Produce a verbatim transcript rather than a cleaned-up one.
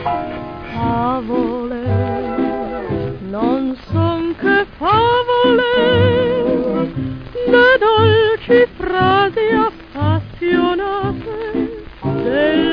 Favole, non son che favole, le dolci frasi appassionate del